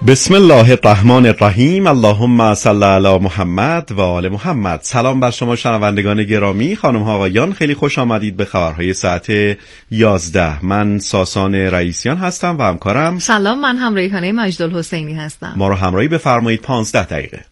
بسم الله الرحمن الرحیم. اللهم صل علی محمد و آل محمد. سلام بر شما شنوندگان گرامی، خانم ها آقایان، خیلی خوش آمدید به خبرهای ساعت 11. من ساسان رئیسیان هستم و همکارم. سلام، من هم ریحانه مجدالحسینی هستم. ما رو همراهی بفرمایید 15 دقیقه.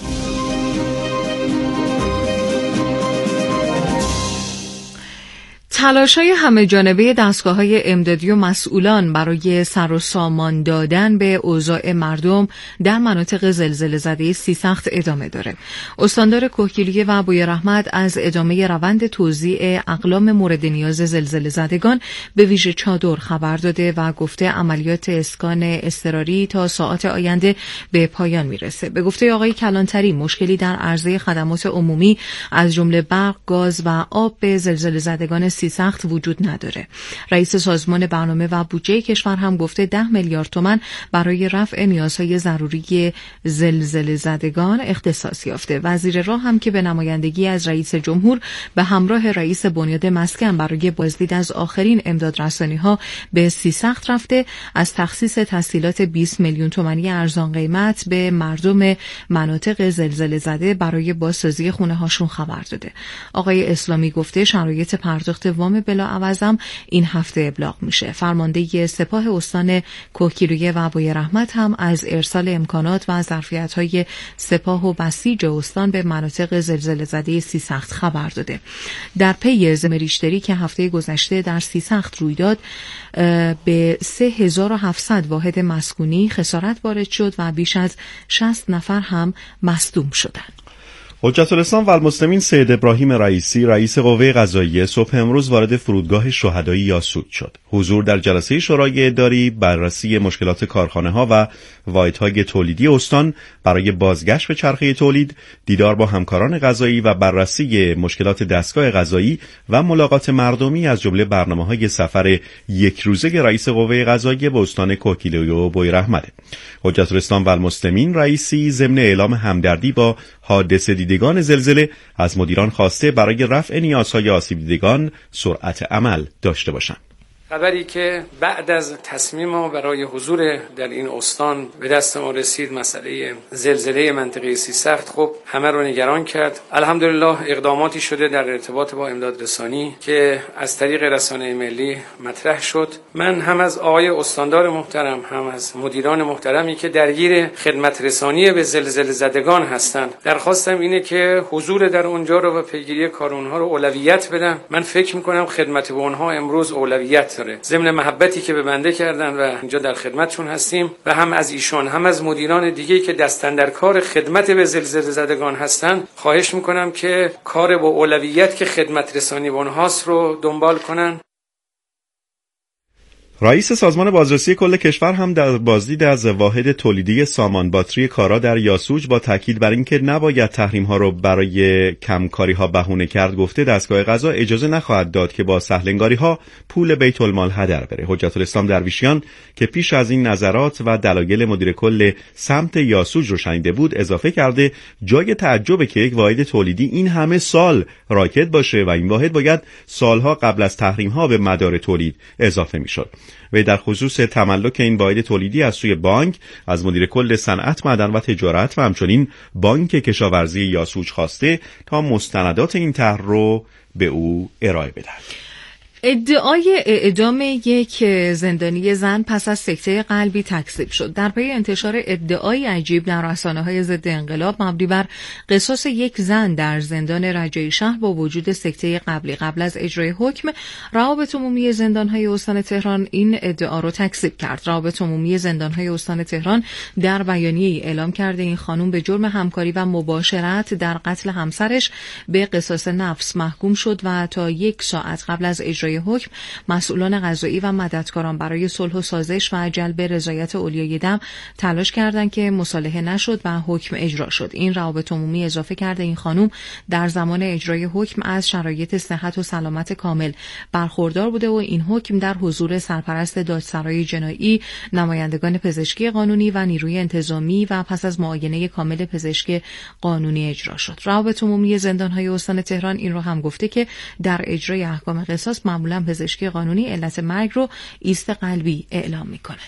تلاش‌های همه‌جانبه دستگاه‌های امدادی و مسئولان برای سر و سامان دادن به اوضاع مردم در مناطق زلزله‌زده سیسخت ادامه داره. استاندار کهگیلویه و بویرحمت از ادامه روند توزیع اقلام مورد نیاز زلزله‌زدگان به ویژه چادر خبر داده و گفته عملیات اسکان اضطراری تا ساعات آینده به پایان میرسه. به گفته آقای کلانتری مشکلی در عرضه خدمات عمومی از جمله برق، گاز و آب به زلزله‌زدگان سخت وجود نداره. رئیس سازمان برنامه و بودجه کشور هم گفته 10 میلیارد تومان برای رفع نیازهای ضروری زلزله زدگان اختصاص یافته. وزیر راه هم که به نمایندگی از رئیس جمهور به همراه رئیس بنیاد مسکن برای بازدید از آخرین امدادرسانی‌ها به سیسخت رفته، از تخصیص تسهیلات 20 میلیون تومانی ارزان قیمت به مردم مناطق زلزله زده برای بازسازی خونه‌هاشون خبر داده. آقای اسلامی گفته شرایط پرداخت وام بلاعوضم این هفته ابلاغ میشه. فرمانده سپاه استان کهگیلویه و بویرحمت هم از ارسال امکانات و ظرفیت‌های سپاه و بسیج استان به مناطق زلزله زده سیسخت خبر داده. در پی زلزله ریشتری که هفته گذشته در سیسخت روی داد، به 3700 واحد مسکونی خسارت وارد شد و بیش از 60 نفر هم مصدوم شدند. حجت الاسلام و المسلمین سید ابراهیم رئیسی رئیس قوه قضاییه صبح امروز وارد فرودگاه شهدای یاسوج شد. حضور در جلسه شورای اداری، بررسی مشکلات کارخانه‌ها و واحدهای تولیدی استان برای بازگشت به چرخه تولید، دیدار با همکاران قضایی و بررسی مشکلات دستگاه قضایی و ملاقات مردمی از جمله برنامه‌های سفر یک روزه رئیس قوه قضاییه به استان کهگیلویه و بویرحمت. حجت الاسلام و المسلمین رئیسی ضمن اعلام همدردی با حادثه دیدگان زلزله از مدیران خواسته برای رفع نیازهای آسیب دیدگان سرعت عمل داشته باشند. خبری که بعد از تصمیم ما برای حضور در این استان به دست ما رسید، مسئله زلزله منطقه سیسخت، خب همه رو نگران کرد. الحمدلله اقداماتی شده در ارتباط با امدادرسانی که از طریق رسانه ملی مطرح شد. من هم از آقای استاندار محترم، هم از مدیران محترمی که درگیر خدمت رسانی به زلزله زدگان هستند، درخواستم اینه که حضور در اونجا رو و پیگیری کار اونها رو اولویت بدن. من فکر می‌کنم خدمت به اونها امروز اولویت داره، ضمن محبتی که به بنده کردن و اینجا در خدمتشون هستیم. و هم از ایشان هم از مدیران دیگه‌ای که دستن در کار خدمت به زلزله زدگان هستن خواهش میکنم که کار با اولویت که خدمت رسانی به اونهاست رو دنبال کنن. رئیس سازمان بازرسی کل کشور هم در بازدید از واحد تولیدی سامان باتری کارا در یاسوج با تاکید بر اینکه نباید تحریم‌ها رو برای کمکاری‌ها بهونه کرد، گفته دستگاه قضا اجازه نخواهد داد که با سهل‌انگاری‌ها پول بیت المال هدر بره. حجت الاسلام درویشیان که پیش از این نظرات و دلایل مدیر کل سمت یاسوج رو شنیده بود، اضافه کرده جای تعجبه که یک واحد تولیدی این همه سال راکد باشه و این واحد باید سالها قبل از تحریم‌ها به مدار تولید اضافه می‌شد. و در خصوص تملک این واحد تولیدی از سوی بانک از مدیر کل صنعت، معدن و تجارت و همچنین بانک کشاورزی یاسوج خواسته تا مستندات این طرح رو به او ارائه بدهد. ادعای اعدام یک زندانی زن پس از سکته قلبی تکذیب شد. در پی انتشار ادعای عجیب در رسانه‌های ضد انقلاب مبنی بر قصاص یک زن در زندان رجایی شهر با وجود سکته قلبی قبل از اجرای حکم، روابط عمومی زندان‌های استان تهران این ادعا را تکذیب کرد. روابط عمومی زندان‌های استان تهران در بیانیه‌ای اعلام کرده این خانم به جرم همکاری و مباشرت در قتل همسرش به قصاص نفس محکوم شد و تا 1 ساعت قبل از اجرای حکم مسئولان قضایی و مددکاران برای صلح و سازش و جلب رضایت اولیای دم تلاش کردند که مصالحه نشد و حکم اجرا شد. این روابط عمومی اضافه کرده این خانم در زمان اجرای حکم از شرایط صحت و سلامت کامل برخوردار بوده و این حکم در حضور سرپرست دادسرای جنایی، نمایندگان پزشکی قانونی و نیروی انتظامی و پس از معاینه کامل پزشک قانونی اجرا شد. روابط عمومی زندان‌های استان تهران این رو هم گفته که در اجرای احکام قصاص معمولا پزشکی قانونی علت مرگ رو ایست قلبی اعلام میکنه.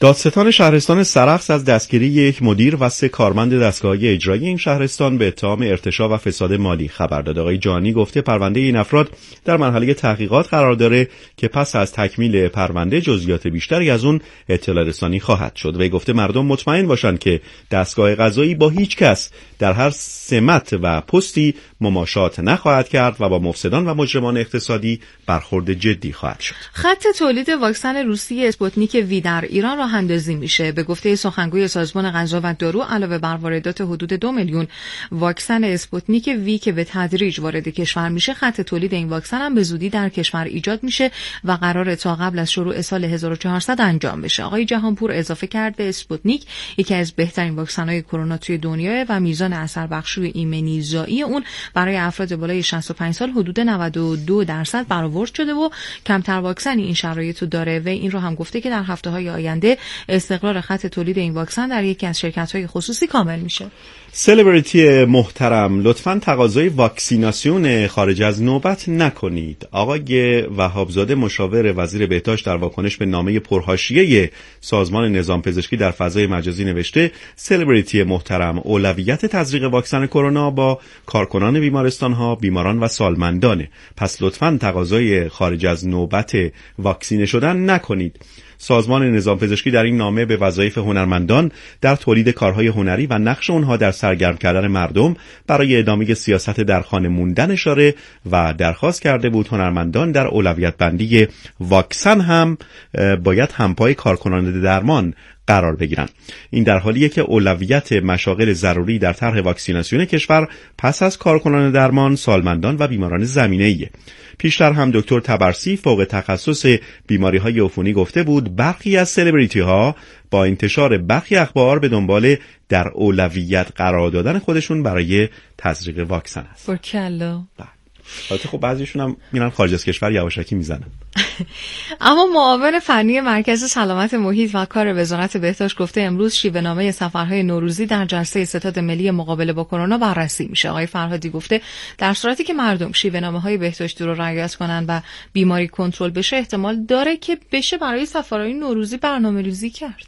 دادستان شهرستان سرخس از دستگیری یک مدیر و 3 کارمند دستگاه‌های اجرایی این شهرستان به اتهام ارتشاء و فساد مالی خبر داد. آقای جانی گفته پرونده این افراد در مرحله تحقیقات قرار داره که پس از تکمیل پرونده جزئیات بیشتری از اون اطلاع رسانی خواهد شد. وی گفته مردم مطمئن باشند که دستگاه قضایی با هیچ کس در هر سمت و پستی مماشات نخواهد کرد و با مفسدان و مجرمان اقتصادی برخورد جدی خواهد شد. خط تولید واکسن روسی اسپوتنیک وی در ایران راه اندازی میشه. به گفته سخنگوی سازمان غذا و دارو علاوه بر واردات حدود 2 میلیون واکسن اسپوتنیک وی که به تدریج وارد کشور میشه، خط تولید این واکسن هم به زودی در کشور ایجاد میشه و قراره تا قبل از شروع سال 1400 انجام بشه. آقای جهانپور اضافه کرده اسپوتنیک یکی از بهترین واکسن‌های کرونا توی دنیاه و میزان اثر بخشی ایمنیزایی اون برای افراد بالای 65 سال حدود 92% برآورد شده و کمتر واکسنی این شرایطو داره. و این رو هم گفته که در هفته‌های آینده استقرار خط تولید این واکسن در یکی از شرکت‌های خصوصی کامل میشه. سلبریتی محترم، لطفاً تقاضای واکسیناسیون خارج از نوبت نکنید. آقای وهابزاده مشاور وزیر بهداشت در واکنش به نامه پرحاشیه سازمان نظام پزشکی در فضای مجازی نوشته سلبریتی محترم، اولویت تزریق واکسن کرونا با کارکنان بیمارستان‌ها، بیماران و سالمندانه. پس لطفاً تقاضای خارج از نوبت واکسینه شدن نکنید. سازمان نظام پزشکی در این نامه به وظایف هنرمندان در تولید کارهای هنری و نقش اونها در سرگرم کردن مردم برای ادامه سیاست در خانه موندن اشاره و درخواست کرده بود هنرمندان در اولویت بندی واکسن هم باید همپای کارکنان درمان قرار بگیرن. این در حالیه که اولویت مشاغل ضروری در طرح واکسیناسیون کشور پس از کارکنان درمان، سالمندان و بیماران زمینه‌ایه. پیشتر هم دکتر تبرسی فوق تخصص بیماری‌های عفونی گفته بود برخی از سلبریتی‌ها با انتشار برخی اخبار به دنبال در اولویت قرار دادن خودشون برای تزریق واکسن هست. برکلا. البته خب بعضیشون هم میرن خارج از کشور یواشکی میزنن. اما معاون فنی مرکز سلامت محیط و کار وزارت بهداشت گفته امروز شیوه‌نامه سفرهای نوروزی در جلسه ستاد ملی مقابله با کرونا بررسی میشه. آقای فرهادی گفته در صورتی که مردم شیوه‌نامه‌های بهداشتی رو رعایت کنن و بیماری کنترل بشه احتمال داره که بشه برای سفرهای نوروزی برنامه‌ریزی کرد.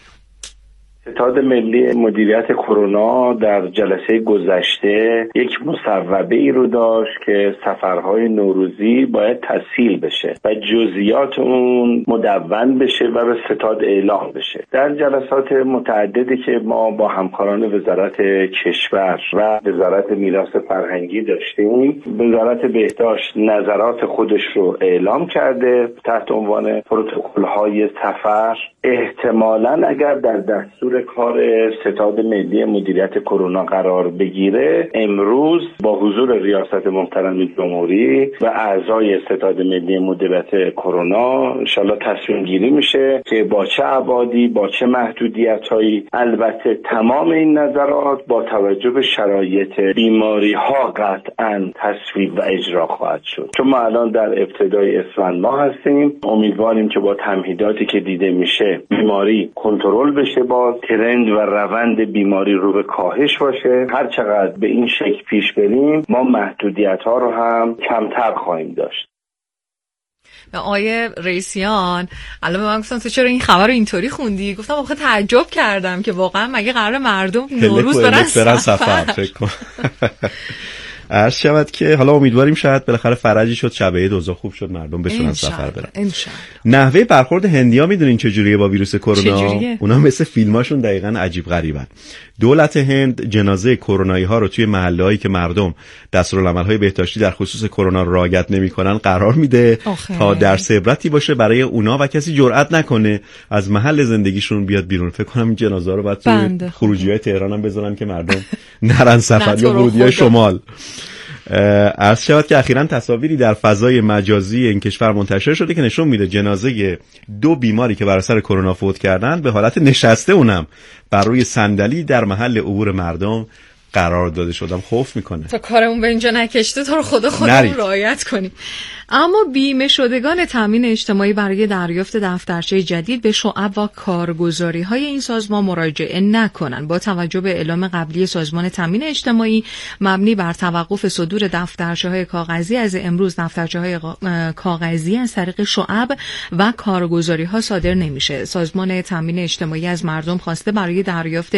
ستاد ملی مدیریت کرونا در جلسه گذشته یک مصوبه ای رو داشت که سفرهای نوروزی باید تسهیل بشه و جزئیات اون مدون بشه و به ستاد اعلام بشه. در جلسات متعددی که ما با همکاران وزارت کشور و وزارت میراث فرهنگی داشتیم، وزارت بهداشت نظرات خودش رو اعلام کرده تحت عنوان پروتکل‌های سفر. احتمالاً اگر در دستور کار ستاد ملی مدیریت کرونا قرار بگیره، امروز با حضور ریاست محترم جمهوری و اعضای ستاد ملی مدیریت کرونا انشالله تصمیم گیری میشه که با چه ابعادی، با چه محدودیت‌هایی. البته تمام این نظرات با توجه به شرایط بیماری ها قطعاً تصویب و اجرا خواهد شد. چون ما الان در ابتدای اسفند ماه هستیم، امیدواریم که با تمهیداتی که دیده میشه بیماری کنترل بشه، با ترند و روند بیماری رو به کاهش باشه. هر چقدر به این شکل پیش بریم ما محدودیت ها رو هم کمتر خواهیم داشت. آقای رئیسیان الان به من گفتن تو چرا این خبر رو اینطوری خوندی؟ گفتم آخه تعجب کردم که واقعا مگه قرار مردم نوروز برن سفر فکر کن. عرض شود که حالا امیدواریم شاید بالاخره فرجی شد، شب عید اوضاع خوب شد، مردم بتونن سفر برن. نحوه برخورد هندی‌ها میدونین چجوریه با ویروس کرونا؟ اونا مثل فیلماشون دقیقاً عجیب غریبن. دولت هند جنازه کرونایی ها رو توی محله‌هایی که مردم دستورالعمل‌های بهداشتی در خصوص کرونا رو رعایت نمی‌کنن قرار میده تا درس عبرتی باشه برای اونا و کسی جرئت نکنه از محل زندگیشون بیاد بیرون. فکر کنم این جنازه رو بعد توی خروجی‌های تهران هم بذارن که مردم نرن سفر یا ورودی شمال. عرض شود که اخیراً تصاویری در فضای مجازی این کشور منتشر شده که نشون میده جنازه 2 بیماری که بر اثر کرونا فوت کردن به حالت نشسته اونم بر روی صندلی در محل عبور مردم قرار داده شدم خوف میکنه. تا کارمون به اینجا نکشته تو رو خدا خودمون رعایت کنیم. اما بیمه شدگان تامین اجتماعی برای دریافت دفترچه جدید به شعب و کارگزاری‌های این سازمان مراجعه نکنند. با توجه به اعلام قبلی سازمان تامین اجتماعی مبنی بر توقف صدور دفترچه‌های کاغذی، از امروز دفترچه‌های کاغذی از طریق شعب و کارگزاری‌ها صادر نمیشه. سازمان تامین اجتماعی از مردم خواسته برای دریافت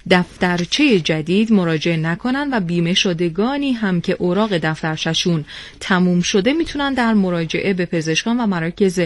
دفترچه جدید مراجعه نکنند و بیمه شدگانی هم که اوراق دفترچه‌شون تموم شده میتونن در مراجعه به پزشکان و مراکز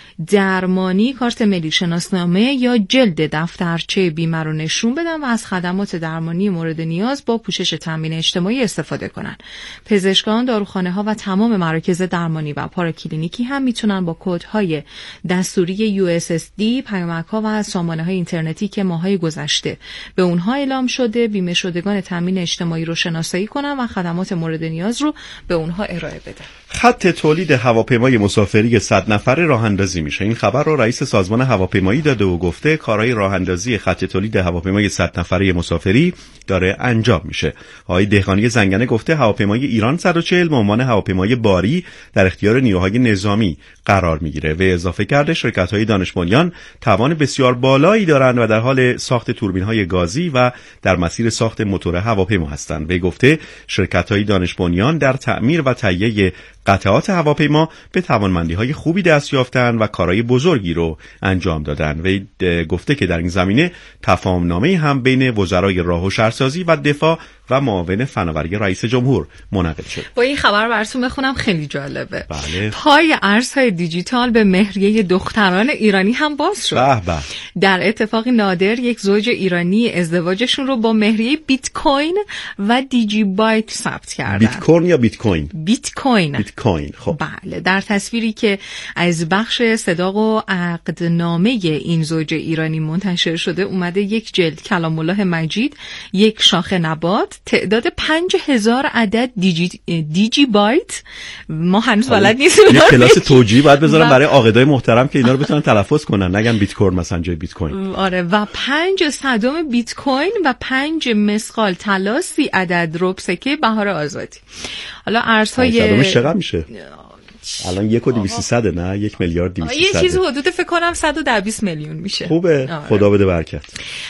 درمانی کارت ملی شناسنامه یا جلد دفترچه بیمه رو نشون بدن و از خدمات درمانی مورد نیاز با پوشش تامین اجتماعی استفاده کنن. پزشکان، داروخانه‌ها و تمام مراکز درمانی و پاراکلینیکی هم میتونن با کدهای دستوری USSD پیامک‌ها و سامانه‌های اینترنتی که ماهای گذشته به اونها اعلام شده بیمه شدگان تامین اجتماعی رو شناسایی کنن و خدمات مورد نیاز رو به اونها ارائه بدن. خط تولید هواپیمای مسافری 100 نفره راه‌اندازی میشه. این خبر رو رئیس سازمان هواپیمایی داده و گفته کارهای راه‌اندازی خط تولید هواپیمای 100 نفره مسافری داره انجام میشه. آقای دهقانی زنگنه گفته هواپیمای ایران 140 به عنوان هواپیمای باری در اختیار نیروهای نظامی قرار میگیره و اضافه کرده شرکت‌های دانش بنیان توان بسیار بالایی دارند و در حال ساخت توربین‌های گازی و در مسیر ساخت موتور هواپیما هستند. و گفته شرکت‌های دانش بنیان در تعمیر و تهیه قطعات هواپیما به توانمندی‌های خوبی دست یافتند و کارهای بزرگی رو انجام دادن. و گفته که در این زمینه تفاهم‌نامه هم بین وزرای راه و شهرسازی و دفاع و معاون فناوری رئیس جمهور منعقد شد. با این خبر براتون بخونم، خیلی جالبه. بله. پای ارزهای دیجیتال به مهریه دختران ایرانی هم باز شد. به به. در اتفاقی نادر یک زوج ایرانی ازدواجشون رو با مهریه بیت کوین و دیجی بایت ثبت کردن. بیت کوین یا بیت کوین؟ بیت کوین. بیت کوین. خب. بله. در تصویری که از بخش صداق و عقدنامه این زوج ایرانی منتشر شده اومده یک جلد کلام الله مجید، یک شاخه نبات، تعداد 5000 عدد دیجی بایت. ما هنوز بلد نیستیم. یه کلاس توجیهی باید بذارم برای عاقدای محترم که اینا رو بتونن تلفظ کنن، نگن بیت کوین مثلا جای بیت کوین. آره. و 5 صدم بیت کوین و 5 مسقال طلا 30 عدد ربع سکه بهار آزادی. حالا ارزهای صدمش چقدر میشه؟ الان 1.200 نه 1 میلیارد 200. یه چیز حدود فکر کنم 120 میلیون میشه. خوبه. خدا بده برکت.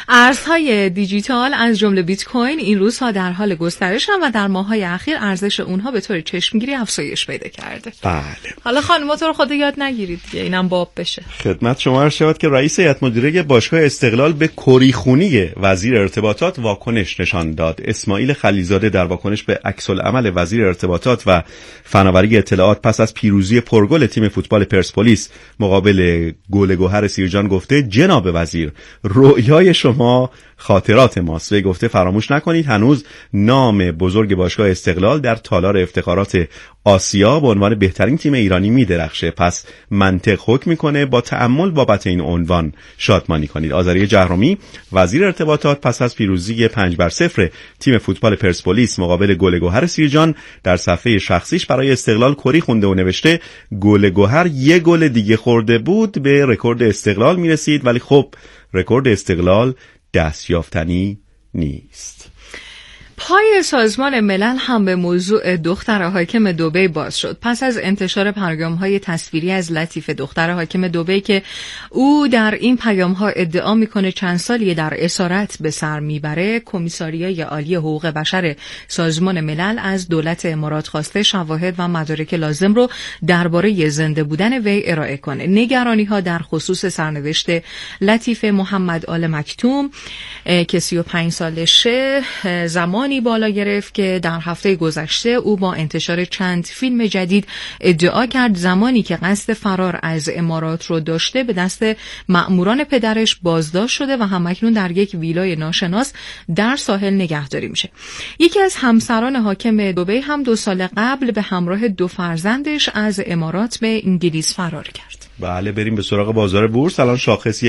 ارزهای دیجیتال از جمله بیت کوین این روزها در حال گسترشن و در ماه‌های اخیر ارزش اونها به طور چشمگیری افزایش پیدا کرده. بله. حالا خانم‌ها تو رو خدا یاد نگیرید دیگه، اینم باب بشه. خدمت شما عرض شود که رئیس هیئت مدیره باشگاه استقلال به کریخونی وزیر ارتباطات واکنش نشان داد. اسماعیل خلیلزاده در واکنش به عکس‌العمل وزیر ارتباطات و فناوری اطلاعات پس از پیروزی پرگل تیم فوتبال پرسپولیس مقابل گل گوهر سیرجان گفته جناب وزیر رؤیای شما خاطرات ماست. و گفته فراموش نکنید هنوز نام بزرگ باشگاه استقلال در تالار افتخارات آسیا به عنوان بهترین تیم ایرانی میدرخشه، پس منطق حکم میکنه با تأمل بابت این عنوان شادمانی کنید. آذری جهرمی وزیر ارتباطات پس از پیروزی 5-0 تیم فوتبال پرسپولیس مقابل گل گوهر سیرجان در صفحه شخصیش برای استقلال کری خونده و نوشته گل گوهر یه گل دیگه خورده بود به رکورد استقلال میرسید، ولی خب رکورد استقلال دستیافتنی نیست. پای سازمان ملل هم به موضوع دختر حاکم دبی باز شد. پس از انتشار پیام‌های تصویری از لطیفه دختر حاکم دبی که او در این پیام‌ها ادعا می‌کنه چند سالی در اسارت به سر میبره، کمیساریای عالی حقوق بشر سازمان ملل از دولت امارات خواسته شواهد و مدارک لازم رو درباره زنده بودن وی ارائه کنه. نگرانی‌ها در خصوص سرنوشت لطیفه محمد آل مکتوم که 35 سالشه زمان بالا گرفت که در هفته گذشته او با انتشار چند فیلم جدید ادعا کرد زمانی که قصد فرار از امارات رو داشته به دست مأموران پدرش بازداشت شده و همکنون در یک ویلای ناشناس در ساحل نگهداری میشه. یکی از همسران حاکم دبی هم 2 سال قبل به همراه 2 فرزندش از امارات به انگلیس فرار کرد. بله، بریم به سراغ بازار بورس. الان شاخص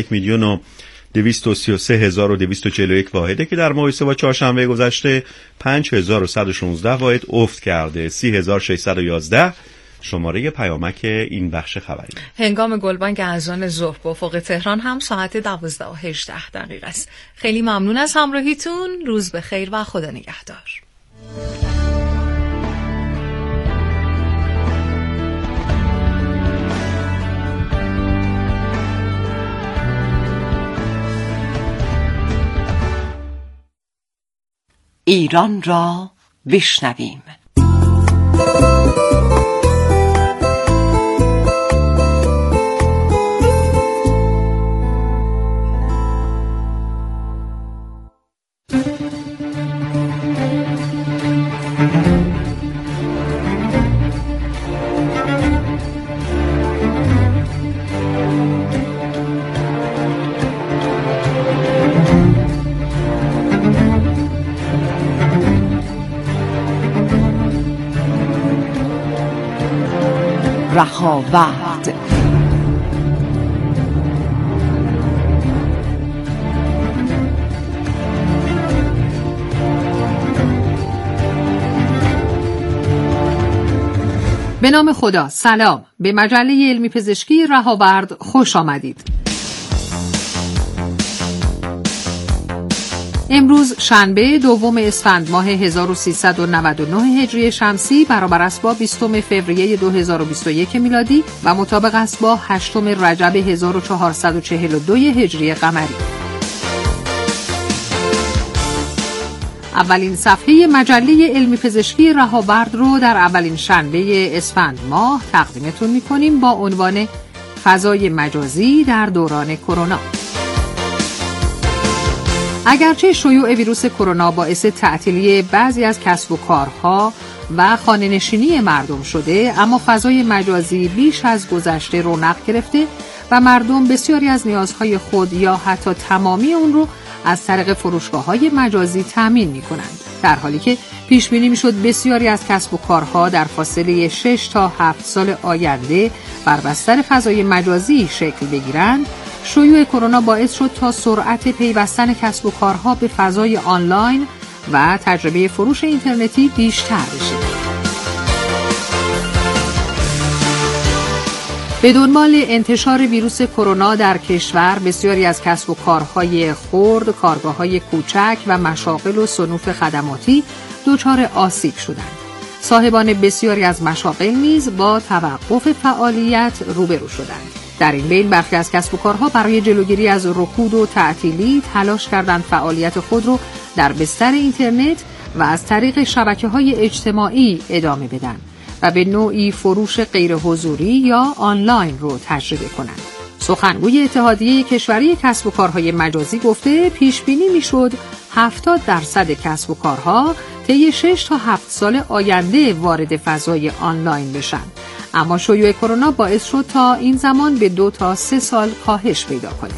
1,233,241 واحده که در مقایسه با چهارشنبه گذشته 5,116 واحد افت کرده. 30,611 شماره پیامک این بخش خبری. هنگام گلبانگ اذان ظهر به افق تهران هم ساعت 12:18 است. خیلی ممنون از همراهیتون. روز بخیر و خدا نگهدار. ایران را بشنویم. رهاورد. به نام خدا. سلام. به مجله علمی پزشکی رهاورد خوش آمدید. امروز شنبه 2 اسفند ماه 1399 هجری شمسی برابر است با 20 فوریه 2021 میلادی و مطابق است با 8 رجب 1442 هجری قمری. اولین صفحه مجله علمی پزشکی رهاورد رو در اولین شنبه اسفند ماه تقدیمتون می‌کنیم با عنوان فضای مجازی در دوران کرونا. اگرچه شیوع ویروس کرونا باعث تعطیلی بعضی از کسب و کارها و خانه‌نشینی مردم شده، اما فضای مجازی بیش از گذشته رونق گرفته و مردم بسیاری از نیازهای خود یا حتی تمامی اون رو از طریق فروشگاه‌های مجازی تامین می‌کنند. در حالی که پیش بینی می‌شد بسیاری از کسب و کارها در فاصله 6 تا 7 سال آینده بر بستر فضای مجازی شکل بگیرند، شیوع کرونا باعث شد تا سرعت پیوستن کسب و کارها به فضای آنلاین و تجربه فروش اینترنتی بیشتر بشه. به دنبال انتشار ویروس کرونا در کشور، بسیاری از کسب و کارهای خرد، کارگاه‌های کوچک و مشاغل و صنوف خدماتی دچار آسیب شدند. صاحبان بسیاری از مشاغل نیز با توقف فعالیت روبرو شدند. در این بین برخی از کسب و کارها برای جلوگیری از رکود و تعطیلی تلاش کردند فعالیت خود را در بستر اینترنت و از طریق شبکه‌های اجتماعی ادامه بدن و به نوعی فروش غیر حضوری یا آنلاین رو تجربه کنند. سخنگوی اتحادیه کشوری کسب و کارهای مجازی گفته پیش بینی میشد 70% کسب و کارها طی 6 تا 7 سال آینده وارد فضای آنلاین بشن، اما شیوع کرونا باعث شد تا این زمان به 2 تا 3 سال کاهش پیدا کنه.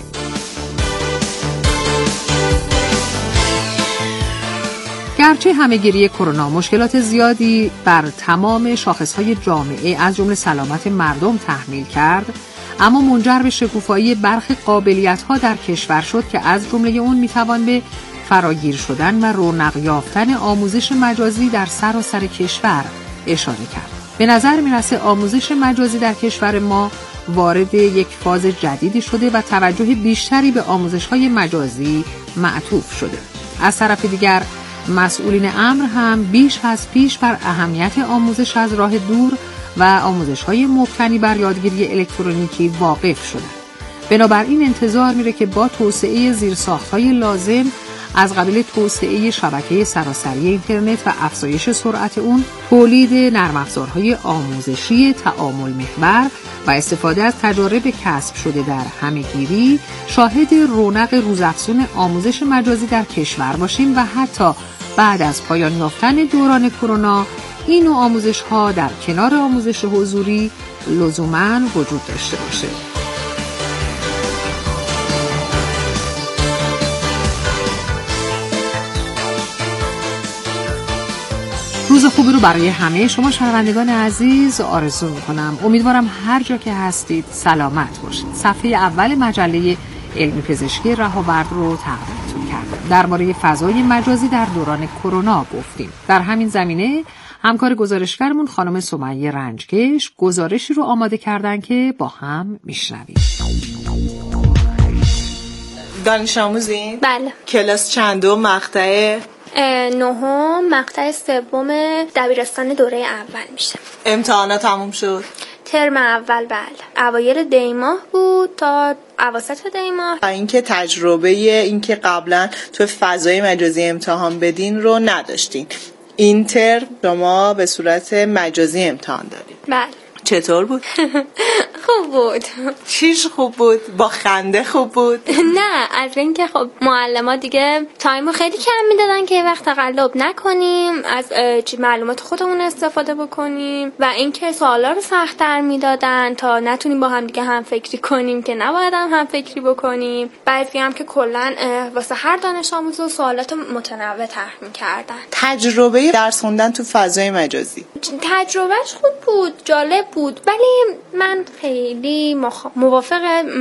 گرچه همه‌گیری کرونا مشکلات زیادی بر تمام شاخص‌های جامعه از جمله سلامت مردم تحمیل کرد، اما منجر به شکوفایی برخی قابلیت‌ها در کشور شد که از جمله اون میتوان به فراگیر شدن و رونق یافتن آموزش مجازی در سراسر کشور اشاره کرد. به نظر میرسه آموزش مجازی در کشور ما وارد یک فاز جدیدی شده و توجه بیشتری به آموزش‌های مجازی معطوف شده. از طرف دیگر مسئولین امر هم بیش از پیش بر اهمیت آموزش از راه دور و آموزش‌های مبتنی بر یادگیری الکترونیکی واقف شدند. بنابراین انتظار میره که با توسعه زیرساخت‌های لازم از قبیل توسعه شبکه سراسری اینترنت و افزایش سرعت اون، تولید نرم افزارهای آموزشی تعامل محور و استفاده از تجارب کسب شده در همه‌گیری، شاهد رونق روزافزون آموزش مجازی در کشور باشیم و حتی بعد از پایان یافتن دوران کرونا این نوع آموزش‌ها در کنار آموزش حضوری لزوماً وجود داشته باشه. روز خوبی رو برای همه شما شنوندگان عزیز آرزو می‌کنم. امیدوارم هر جا که هستید سلامت باشید. صفحه اول مجله علمی پزشکی رهاورد رو تقدیمتون کردم. درباره فضای مجازی در دوران کرونا گفتیم. در همین زمینه همکار گزارشگرمون خانم سمیه رنجکش گزارشی رو آماده کردن که با هم میشنویم. دانش آموزین؟ بله. کلاس چندم مقطع؟ 9 مقطع 3 دبیرستان دوره اول میشه. امتحانات تموم شد؟ ترم اول بله. اوایل دی ماه بود تا اواسط دی ماه. اینکه تجربه اینکه قبلا تو فضای مجازی امتحان بدین رو نداشتین. این ترم شما به صورت مجازی امتحان دادین. بله. چطور بود؟ خوب بود. چیش خوب بود؟ با خنده خوب بود؟ نه، از اینکه خب معلم‌ها دیگه تایمو خیلی کم میدادن که وقت تقلب نکنیم، از معلومات خودمون استفاده بکنیم و اینکه سوالا رو سخت‌تر میدادن تا نتونیم با هم دیگه هم فکری کنیم که نباید هم فکری بکنیم. بعضی هم که کلا واسه هر دانش آموز سوالات متنوع طرح می‌کردن. تجربه درس خوندن تو فضای مجازی تجربهش خوب بود، جالب بود، ولی من خیلی موافق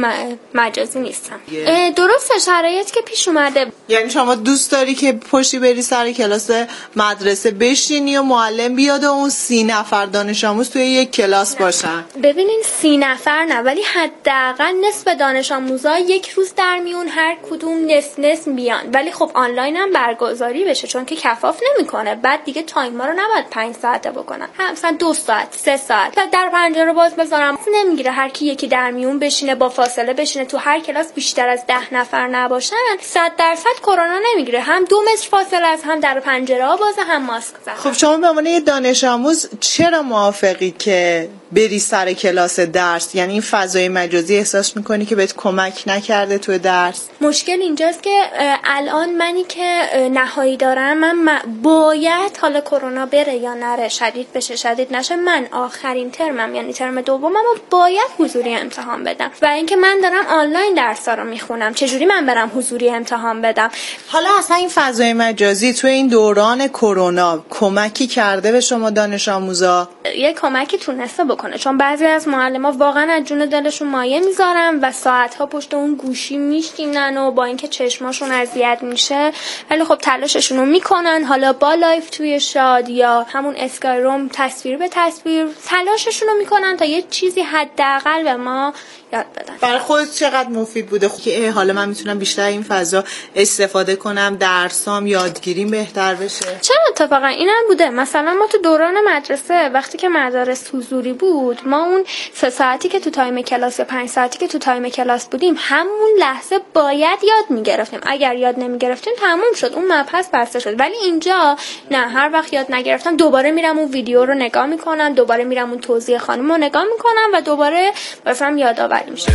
مجازی نیستم. درسته شرایط که پیش اومده. یعنی شما دوست داری که پشتی بری سر کلاس مدرسه بشینی و معلم بیاد و اون 30 نفر دانش آموز توی یک کلاس باشن؟ ببینین 30 نفر نه، ولی حداقل نصف دانش آموزا یک روز در میون هر کدوم نصف بیان، ولی خب آنلاین هم برگزاری بشه چون که کفاف نمیکنه. بعد دیگه تایما رو نباید 5 ساعته بکنن، مثلا 2 ساعت 3 ساعت. و در پنجره باز بذارم نمیگیره هر کی یکی در میون بشینه با فاصله بشینه تو هر کلاس بیشتر از 10 نفر نباشن 100% کرونا نمیگیره. هم 2 متر فاصله از هم در پنجره ها بازه هم ماسک زدن. خب شما به عنوان یه دانش آموز چرا موافقی که بری سر کلاس درس؟ یعنی این فضای مجازی احساس میکنی که بهت کمک نکرده تو درس؟ مشکل اینجاست که الان منی که نهایی دارم من باید حالا کرونا بره یا نره، شدید بشه شدید نشه، من آخرین ترمم یعنی ترم دومم باید حضوری امتحان بدم و اینکه من دارم آنلاین درس‌ها رو میخونم، چجوری من برم حضوری امتحان بدم؟ حالا اصلا این فضای مجازی تو این دوران کرونا کمکی کرده به شما دانش آموزا؟ یه کمکی تونسته بکنه، چون بعضی از معلم‌ها واقعا از جون دلشون مایه میذارن و ساعت‌ها پشت اون گوشی میشینن و با اینکه چشماشون اذیت میشه ولی خب تلاششون رو میکنن، حالا با لایف توی شاد یا همون اسکای روم تصویر به تصویر تلاششون رو میکنن تا یه چیزی حداقل به ما یاد بدن. برای خودت چقدر مفید بوده که حالا من میتونم بیشتر این فضا استفاده کنم، درسام یادگیریم بهتر بشه؟ چرا اتفاقا اینم بوده. مثلا ما تو دوران مدرسه وقتی که مدارس حضوری بود ما اون 3 ساعتی که تو تایم کلاس یا 5 ساعتی که تو تایم کلاس بودیم همون لحظه باید یاد میگرفتیم، اگر یاد نمیگرفتیم تموم شد، اون مبحث بسته شد. ولی اینجا نه، هر وقت یاد نگرفتم دوباره میرم اون ویدیو رو نگاه میکنم، دوباره میرم اون توضیح خانم رو نگاه میکنم و دوباره مثلا یادآوری میشه.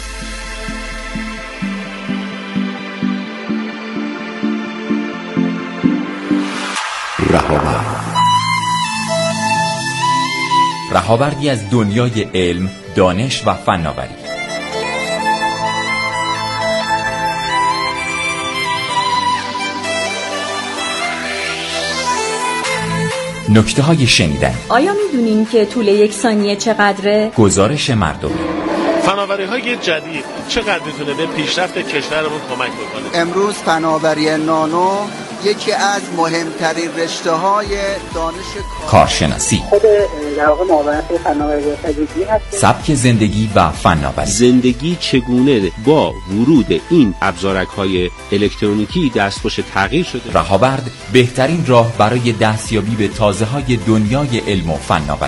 رهاوردی از دنیای علم، دانش و فناوری. نکته‌های شنیدن. آیا می‌دونین که طول 1 ثانیه چقدره؟ گزارش مردمی. فناوری‌های جدید چقدر میتونه به پیشرفت کشورمون کمک بکنه؟ امروز فناوری نانو یکی از مهمترین رشته‌های دانش کارشناسی، خود در واقع معاونت فناوری جدیدی هست. سبک زندگی و فناوری. زندگی چگونه با ورود این ابزارک‌های الکترونیکی دستخوش تغییر شده. رهاورد بهترین راه برای دستیابی به تازه‌های دنیای علم و فناوری.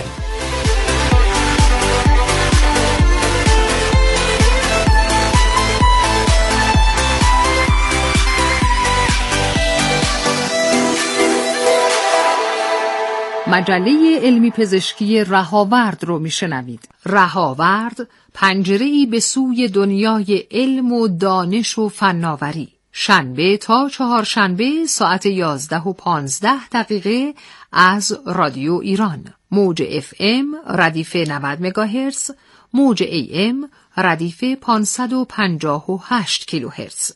مجله علمی پزشکی رهاورد رو میشنوید. رهاورد پنجره‌ای به سوی دنیای علم و دانش و فناوری. شنبه تا چهارشنبه ساعت 11:15 از رادیو ایران. موج FM ردیف 90 مگاهرتز، موج AM ردیف 558 کیلوهرتز.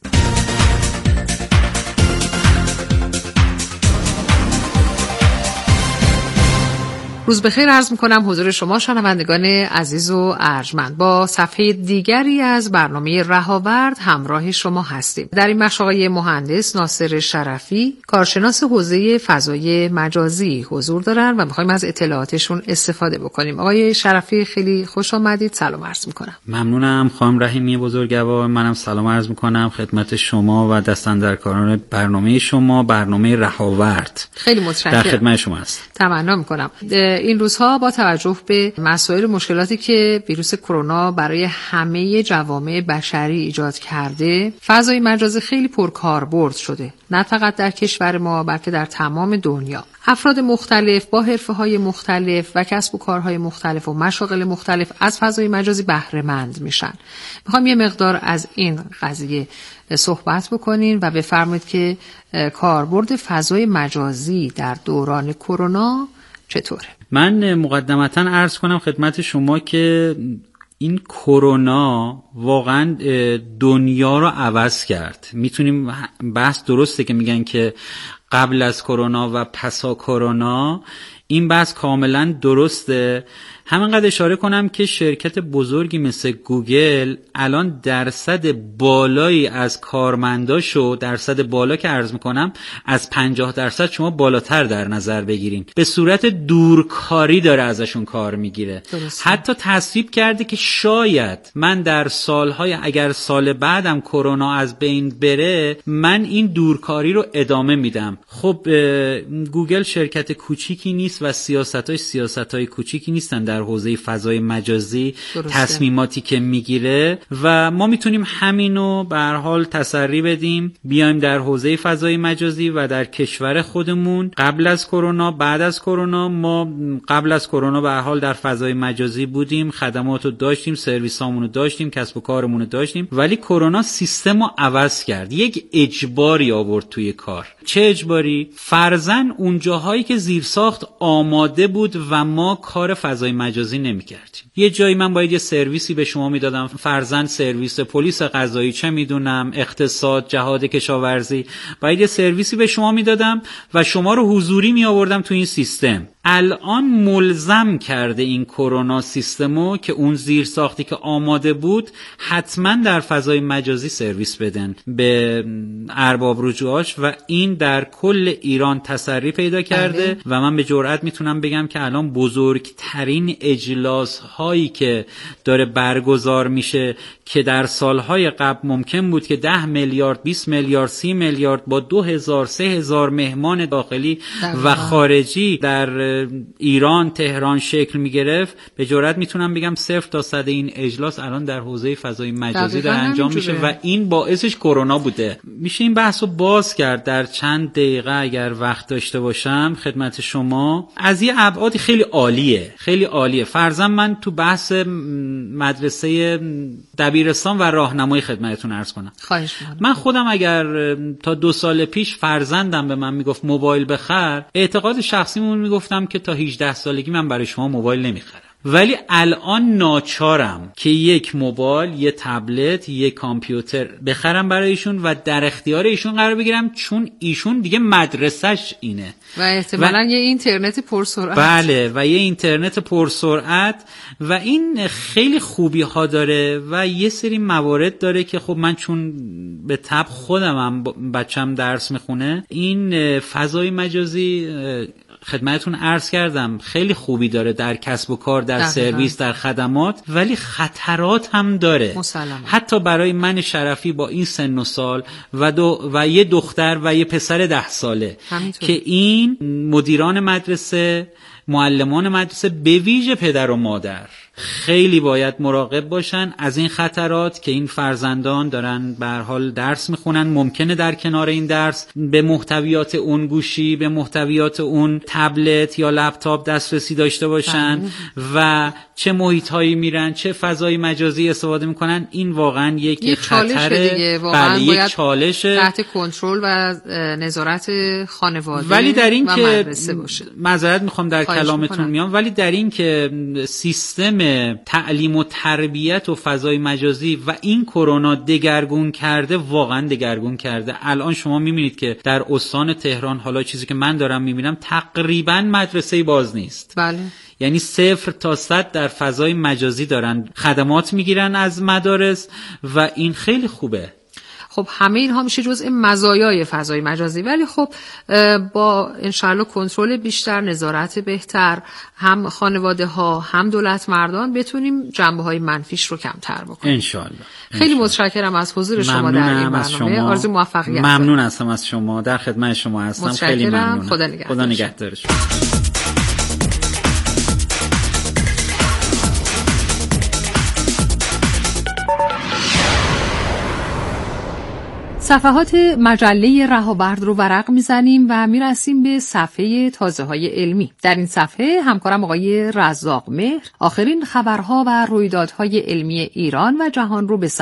روز بخیر عرض می‌کنم حضور شما شنوندگان عزیز و ارجمند. با صفحه دیگری از برنامه رهاورد همراه شما هستیم. در این بخش آقای مهندس ناصر شرفی، کارشناس حوزه فضای مجازی حضور دارن و می‌خوایم از اطلاعاتشون استفاده بکنیم. آقای شرفی خیلی خوش آمدید. سلام عرض می‌کنم. ممنونم خانم رحیمی بزرگوار. منم سلام عرض می‌کنم خدمت شما و دستاندرکاران برنامه شما، برنامه رهاورد. خیلی متشکرم. در خدمت شما هستم. تمنا می‌کنم. این روزها با توجه به مسائل مشکلاتی که ویروس کرونا برای همه جوامع بشری ایجاد کرده، فضای مجازی خیلی پرکاربرد شده، نه فقط در کشور ما بلکه در تمام دنیا. افراد مختلف با حرفه‌های مختلف و کسب و کارهای مختلف و مشاغل مختلف از فضای مجازی بهره مند میشن. میخوام یه مقدار از این قضیه صحبت بکنین و بفرمایید که کاربرد فضای مجازی در دوران کرونا چطوره؟ من مقدمتاً عرض کنم خدمت شما که این کرونا واقعا دنیا رو عوض کرد. میتونیم بحث درسته که میگن که قبل از کرونا و پسا کرونا، این بحث کاملا درسته. همینقدر اشاره کنم که شرکت بزرگی مثل گوگل الان درصد بالایی از کارمنداشو، درصد بالا که عرض میکنم از 50% شما بالاتر در نظر بگیرین، به صورت دورکاری داره ازشون کار میگیره. حتی تصویب کرده که شاید من در سالهای، اگر سال بعدم کرونا از بین بره، من این دورکاری رو ادامه میدم. خب گوگل شرکت کوچیکی نیست و سیاستای کوچیکی نیستن در حوزه فضای مجازی. درسته. تصمیماتی که میگیره و ما میتونیم همینو به هر حال تسری بدیم، بیایم در حوزه فضای مجازی و در کشور خودمون قبل از کرونا، بعد از کرونا. ما قبل از کرونا به هر حال در فضای مجازی بودیم، خدماتو داشتیم، سرویسامونو داشتیم، کسب و کارمونو داشتیم، ولی کرونا سیستمو عوض کرد. یک اجباری آورد توی کار. چه اجباری؟ فرضاً اون جاهایی که زیرساخت آماده بود و ما کار فضای مجازی نمی‌کردیم. یه جایی من باید یه سرویسی به شما میدادم، فرضاً سرویس پلیس قضایی، چه میدونم اقتصاد، جهاد کشاورزی، باید یه سرویسی به شما میدادم و شما رو حضوری می آوردم تو این سیستم. الان ملزم کرده این کرونا سیستمو که اون زیر ساختی که آماده بود حتما در فضای مجازی سرویس بدن به ارباب رجوعاش و این در کل ایران تسری پیدا کرده. و من به جرئت میتونم بگم که الان بزرگترین اجلاس هایی که داره برگزار میشه که در سالهای قبل ممکن بود که 10 میلیارد 20 میلیارد 30 میلیارد با 2000 3000 مهمان داخلی و خارجی در ایران تهران شکل میگرفت، به جرئت میتونم بگم 0 تا 100 این اجلاس الان در حوزه فضای مجازی داره انجام میشه و این باعثش کرونا بوده. میشه این بحثو باز کرد در چند دقیقه اگر وقت داشته باشم خدمت شما. از یه ابعاد خیلی عالیه، خیلی عالیه. فرضاً من تو بحث مدرسه دبیرستان و راهنمایی خدمتتون عرض کنم. خواهش می‌کنم. من خودم اگر تا 2 سال پیش فرزندم به من میگفت موبایل بخر، اعتقاد شخصیمون میگفتم که تا 18 سالگی من برای شما موبایل نمیخرم. ولی الان ناچارم که یک موبایل، یک تبلت، یک کامپیوتر بخرم برای ایشون و در اختیار ایشون قرار بگیرم، چون ایشون دیگه مدرسهش اینه و احتمالاً یه اینترنت پرسرعت. بله، و یه اینترنت پرسرعت و این خیلی خوبی ها داره و یه سری موارد داره که خب من چون به طب خودمم بچم درس میخونه، این فضای مجازی خدمتتون عرض کردم خیلی خوبی داره در کسب و کار، در سرویس، در خدمات، ولی خطرات هم داره. حتی برای من شرفی با این سن و سال و یه دختر و یه پسر 10 ساله که این مدیران مدرسه، معلمان مدرسه، به ویژه پدر و مادر خیلی باید مراقب باشن از این خطرات که این فرزندان دارن به هر حال درس میخونن. ممکنه در کنار این درس به محتویات اون گوشی، به محتویات اون تبلت یا لپتاپ دسترسی داشته باشن و چه محیط‌هایی میرن، چه فضای مجازی استفاده میکنن. این واقعا یک خطره دیگه، واقعا یک چالش تحت کنترل و نظارت خانواده ولی در این و که مدرسه باشه. معذرت میخوام در کلامتون میام، ولی در این که سیستم تعلیم و تربیت و فضای مجازی و این کرونا دگرگون کرده، واقعا دگرگون کرده. الان شما میبینید که در استان تهران، حالا چیزی که من دارم میبینم، تقریبا مدرسه باز نیست. بله. یعنی 0 تا 100 در فضای مجازی دارن خدمات میگیرن از مدارس و این خیلی خوبه. خب همه اینها میشه جزء مزایای فضای مجازی، ولی خب با انشالله کنترل بیشتر، نظارت بهتر، هم خانواده ها هم دولت مردان بتونیم جنبه های منفیش رو کمتر بکنیم انشالله. خیلی متشکرم از حضور شما در این برنامه. آرزوی موفقیت. ممنون هستم از شما، در خدمت شما هستم. خیلی ممنونم. خدا نگهدار شما. صفحات مجله رهاورد رو ورق میزنیم و میرسیم به صفحه تازه‌های علمی. در این صفحه همکارم آقای رزاق مهر آخرین خبرها و رویدادهای علمی ایران و جهان رو به